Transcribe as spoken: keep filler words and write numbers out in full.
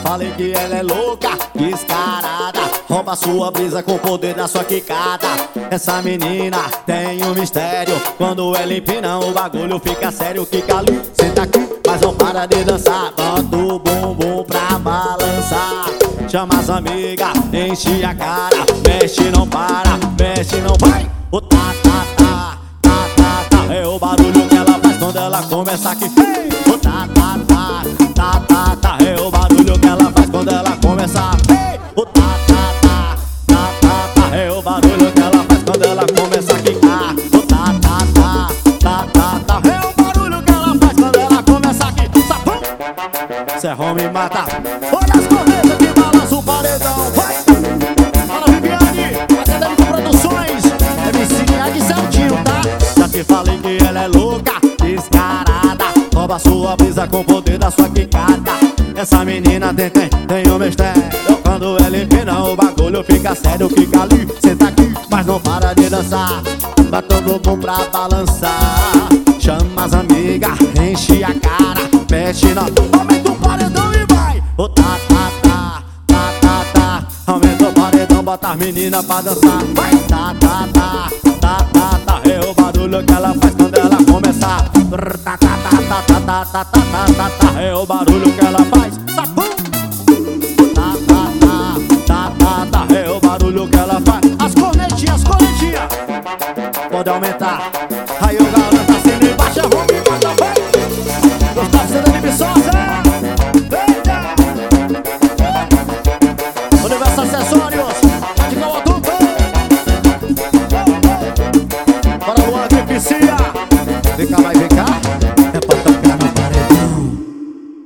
falei que ela é louca, descarada, rouba sua brisa com o poder da sua quicada. Essa menina tem um mistério, quando ela empina o bagulho fica sério. Quica ali, senta aqui, mas não para de dançar. Bota o bumbum pra balançar. Chama as amigas, enche a cara, mexe não para, mexe não vai. O tá, tá, tá, tá, tá, tá, é o barulho que ela faz quando ela começa aqui. O tá, tá, tá, tá, tá, tá, é o barulho que ela faz quando ela começa. O tá, tá, tá, tá, tá, tá, é o barulho que ela faz quando ela começa a quicar. O tá, tá, tá, tá, tá, tá, é o barulho que ela faz quando ela começa a quicar. Sapão! Cê me mata. Olha as cornetas que balança o paredão. Vai! Fala, Viviane, Acadêmico Produções. É vizinha de Celtinho, tá? Já te falei que ela é louca, descarada, rouba sua brisa com o poder da sua quicada. Essa menina tem, tem, tem um mistério, quando ela empina o bagulho fica sério. Fica ali, senta aqui, mas não para de dançar. Bota o bumbum pra balançar. Chama as amigas, enche a cara, mexe na... Aumenta o paredão e vai! O tá, tá, tá, tá, tá, tá. Aumenta o paredão, bota as meninas pra dançar. Vai! Tá, tá, tá, tá, tá, tá. É o barulho que ela faz quando ela começar. Tá, tá, tá, tá, tá, tá, tá, tá, tá, tá. É o barulho que ela faz. Sapão! Tá, tá, tá, tá, tá, tá. É o barulho que ela faz. As cornetinhas, cornetinhas. Pode aumentar. Aí o galera tá sendo embaixo, é ruim, manda bem. Gostar de ser da Viçosa? Eita! Universo Acessórios, Radical Adulto. Para o Luan que vicia. Vem cá, vai, vem cá.